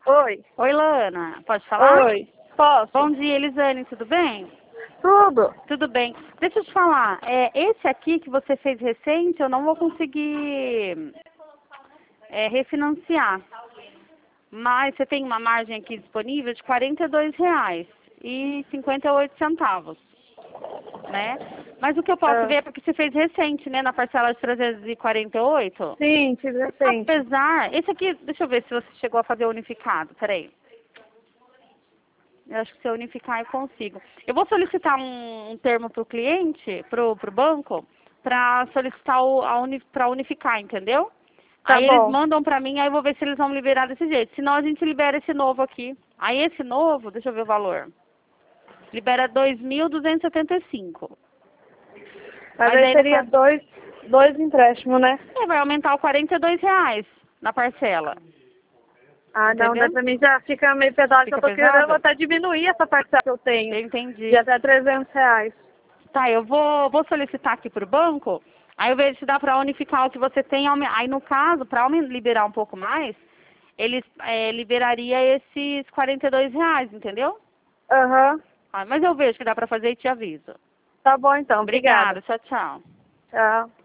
Oi. Oi, Lana. Pode falar? Oi. Posso? Bom dia, Elisane. Tudo bem? Tudo. Tudo bem. Deixa eu te falar. Esse aqui que você fez recente, eu não vou conseguir refinanciar. Mas você tem uma margem aqui disponível de R$ 42,58, né? Mas o que eu posso ver é porque você fez recente, né? Na parcela de 348. Sim, fiz recente. Apesar... Esse aqui, deixa eu ver se você chegou a fazer unificado. Peraí. Eu acho que se eu unificar eu consigo. Eu vou solicitar um termo para o cliente, para o banco, para solicitar para unificar, entendeu? Tá Aí eles bom. mandam para mim, aí eu vou ver se eles vão me liberar desse jeito. Senão a gente libera esse novo aqui. Aí esse novo, deixa eu ver o valor. Libera 2.275. Mas Mas aí aí no seria caso, dois empréstimos, né? vai aumentar o R$ 42 na parcela. Ah, não, daí Entendeu? pra mim já fica meio pesado, que eu Fica tô querendo pesado? até diminuir essa parcela que eu tenho, Eu de entendi. até R$ 300. Tá, eu vou solicitar aqui pro banco, aí eu vejo se dá para unificar o que você tem. Aí no caso, para liberar um pouco mais, eles liberaria esses R$ 42, entendeu? Aham. Ah, mas eu vejo que dá para fazer e te aviso. Tá bom então, obrigada. Obrigada, tchau, tchau. Tchau.